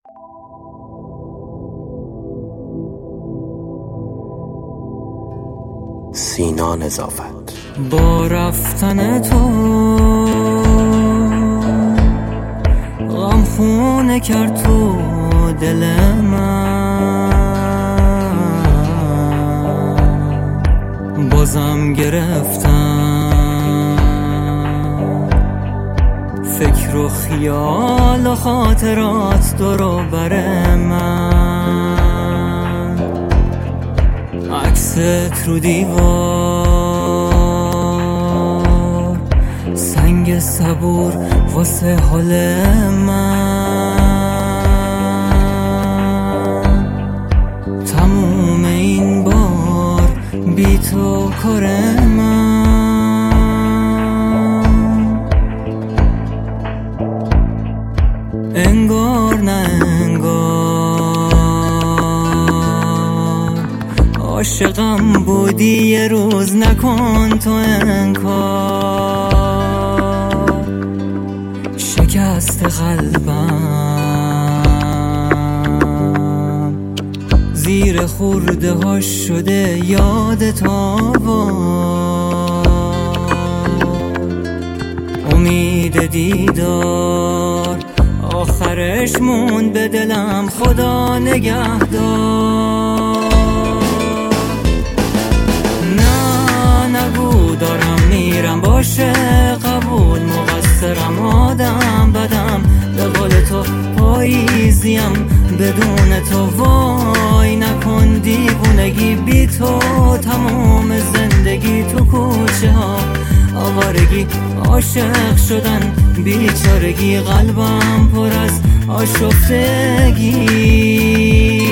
سینا نظافت. با رفتن تو غم خونه کرد تو دل من، بازم گرفتم فکر و خیال و خاطرات دور و بر من، عکست رو دیوار سنگ صبور واسه حال من، تموم این بار بی تو کار من، انگار نه انگار عاشقم بودی یه روز نکن تو انکار، شکست قلبم زیر خورده ها شده یادت آوار، امید دیدار آخرش موند به دلم خدا نگهدار. دارم میرم باشه قبول، مقصرم آدم بدم به قول تو پاییزیم بدون تو، وای نکن دیوونگی بی تو، تمام زندگی تو کوچه ها آوارگی، عاشق شدن بیچارگی، قلبم پر از آشفتگی.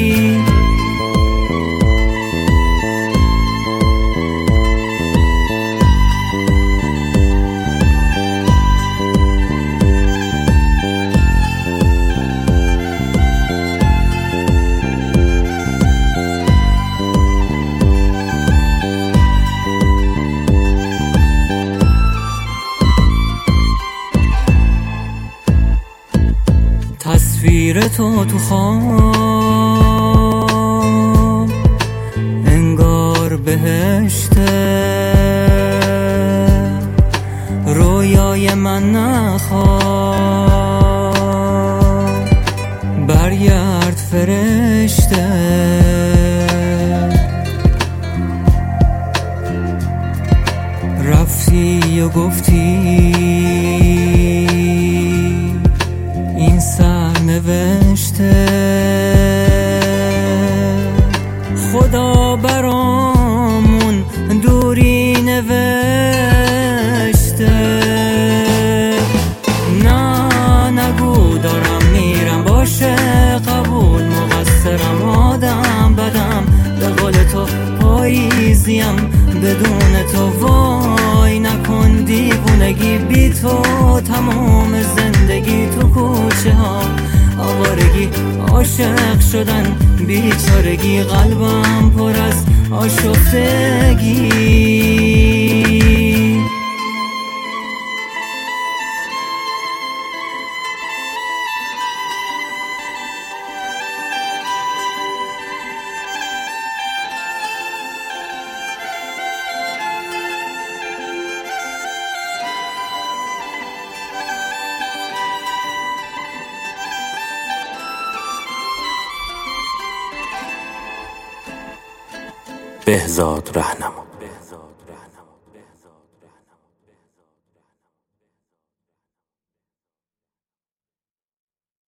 تصویر تو تو خواب انگار بهشته، رویای من نخواب برگرد فرشته، رفتی و گفتی این سرنوشته، خدا برامون دوری نوشته. نه نگو دارم میرم باشه قبول، مقصرم آدم بدم به قول تو پاییزیم بدون تو، وای نکن دیوونگی بی تو، تمام زندگی تو کوچه ها آوارگی، عاشق شدن بیچارگی، قلبم پر از آشفتگی. بهزاد رهنمون.